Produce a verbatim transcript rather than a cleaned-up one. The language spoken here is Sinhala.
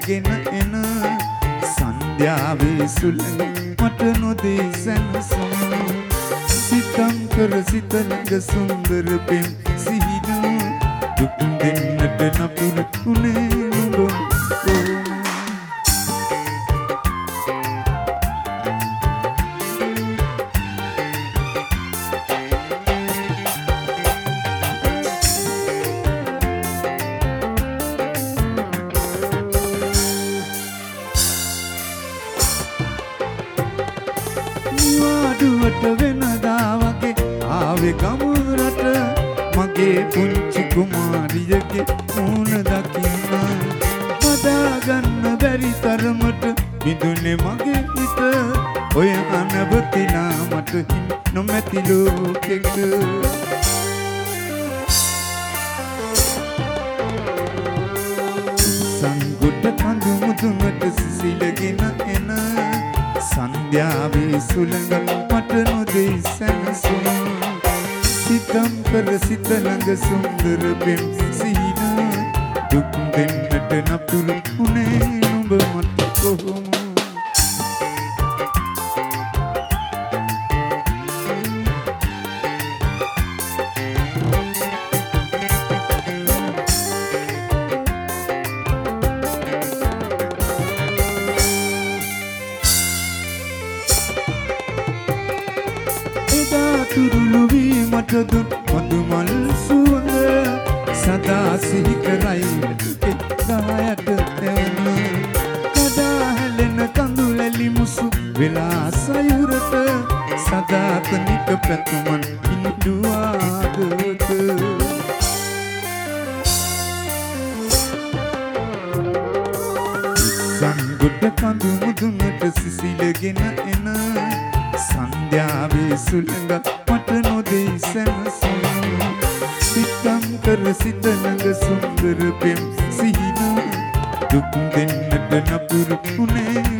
සිසිලගෙන එන සන්ධ්‍යාවේ සුළඟ මට නොදේ සැනසුම් සිතම් කර සිත ළඟ සුන්දර පෙම් සිහින දුක් දෙන්නට නපුරු උනේ නුඹ නිවාඩුවට වෙනදා වගේ ආවේ ගමරට මගේ පුංචි කුමාරියගේ මූණ දකින්න හදාගන්න බැරි තරමට බිඳුනේ මගේ හිත ඔය අනවතිනා මට හිමි නොමැති ලෝකෙක සංගුඩ කඳු මුදුනට සිසිලගෙන එන සන්ධ්‍යාවේ සුළඟ මට නොදේ සැනසුම් සිතම් කර සිත ළඟ සුන්දර පෙම් සිහින දුක් දෙන්නට නපුරු උනේ නුඹ මට කොහොම තුරුළු වී මට දුන් මధుමල් සුවඳ සදා සිහි කරයි එක්දායට තැන කඩා හැලෙන කඳුලැලි මුසු වෙලා සයුරට සදාතනික පැතුමන් ඉන්දුවාදත සංගුඩ කඳු මුදුනට සිසිලගෙන එන සන්ධ්‍යාවේ සුළඟ මට නොදේ සැනසුම් සිතම් කර සිත ළඟ සුන්දර පෙම් සිහින දුක් දෙන්නට නපුරු උනේ